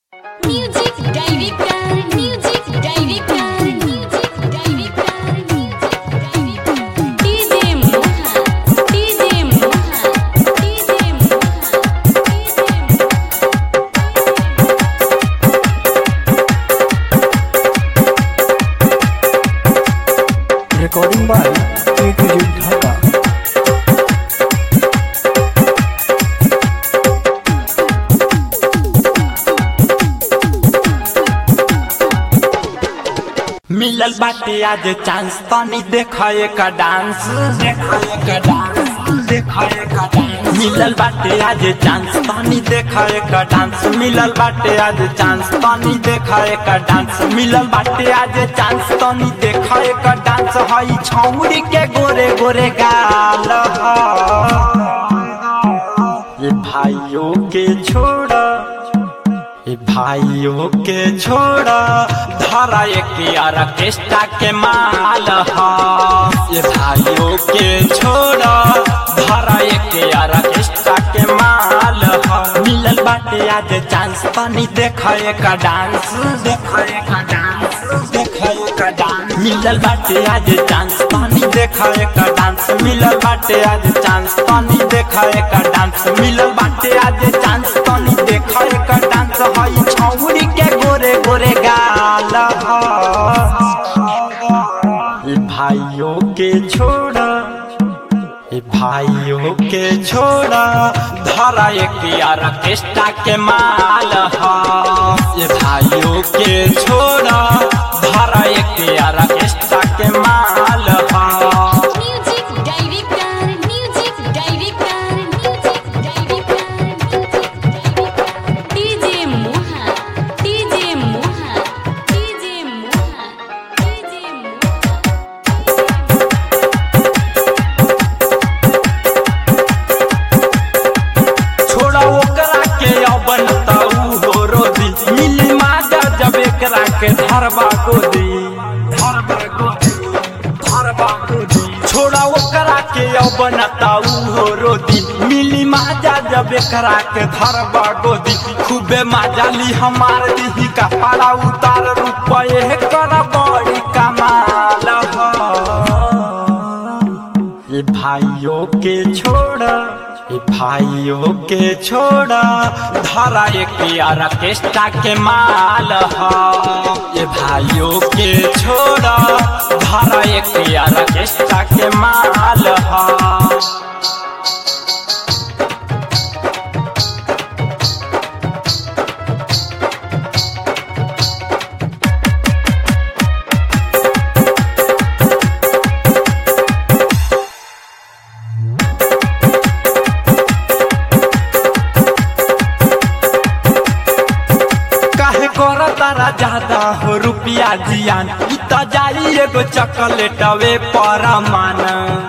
Music director, music director, music director, music director. DJ Moha, DJ Moha, DJ Moha, Recording by A2J Dhaka. मिलल बाटे आज chance तनी देखाए का dance मिलल बाटे आज चांस तनी देखाए का डांस मिलल बाटे आज चांस तनी देखाए का डांस मिलल बाटे आज चांस तनी देखाए का डांस हई छौरी के गोरे गोरे गाल ये भाइयों के छोड़ा भाइयों के छोड़ा धारा एक ऑर्केस्ट्रा के माल ये भाइयों के छोड़ा धारा एक ऑर्केस्ट्रा के माल मिलल बाटे आज चांस तनी देखाए का डांस मिलल बाटे आज चांस तनी देखाए का डांस मिलल बाटे आज चांस तनी देखाए का डांस मिलल बाटे आज चांस तनी देखाए का डांस हई छौरी के गोरे गोरे गाल भाइयों के छोड़ा भाइयों के छोड़ा धारा एक ऑर्केस्ट्रा के माल ये भाइयों के छोड़ा धारा एक ऑर्केस्ट्रा के माल music director, music director, music director, DJ Moha, DJ Moha, DJ Moha, DJ छोड़ा ओकरा के बनताऊ हो रोदी मिली माजा जब एकरा के धरबा को दी छोड़ा ओकरा के बनताऊ हो रोदी मिली माजा जब एकरा के धरबा गोदी खूबे माजा ली हमार दी का पारा उतार रुपये कर बड़ी कमाल ये भाइयों के छोड़ा भाइयों के छोड़ा धारा एक ऑर्केस्ट्रा के माल ये भाइयों के छोड़ा धारा एक ऑर्केस्ट्रा के माल तारा ज्यादा हो रुपया जियान इतना जाई एगो चॉकलेटवे परमान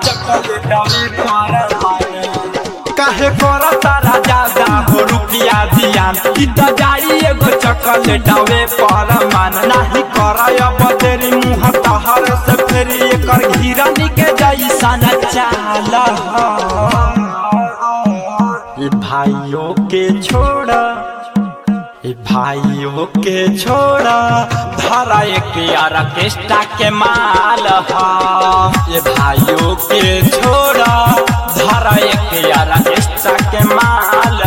काहे कर तारा ज्यादा हो रुपया जियान इतना जाई एगो चॉकलेटवे परमान नाही कर अब तेरी मुँह तहर से फिर एकर घिरनी के जैसा न चाल भाइयों के छोड़ा भाइयों के छोड़ा धारा एक ऑर्केस्ट्रा के माल ये भाइयों के छोड़ा धारा एक ऑर्केस्ट्रा के माल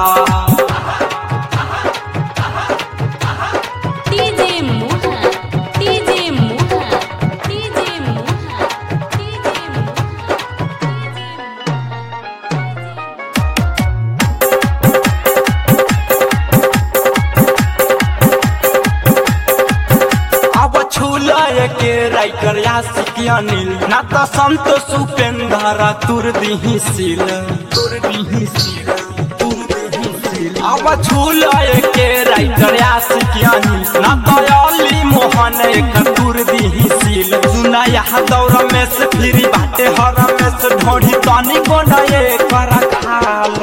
DJ Moha, DJ Moha, DJ Moha, DJ छूला के राइकर यासिक अनिल ना तो संतोष उपेंद्र तुर दीही सिल अब छूला के राइकर यासिक अनिल ना तो अली मोहन एक तुर दीही सिल सुना यहाँ दौर में से फिरी बाटे हर में से ढोढ़ी तनी को नए कर खाल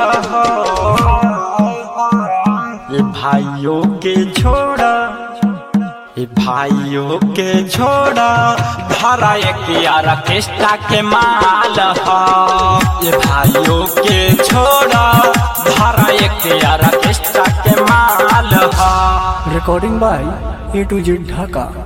ये भाइयों के छोड़ा भाइयों के छोड़ा धारा एक ऑर्केस्ट्रा के माल ये भाइयों के छोड़ा धारा एक ऑर्केस्ट्रा के माल Recording by A to Z Dhaka.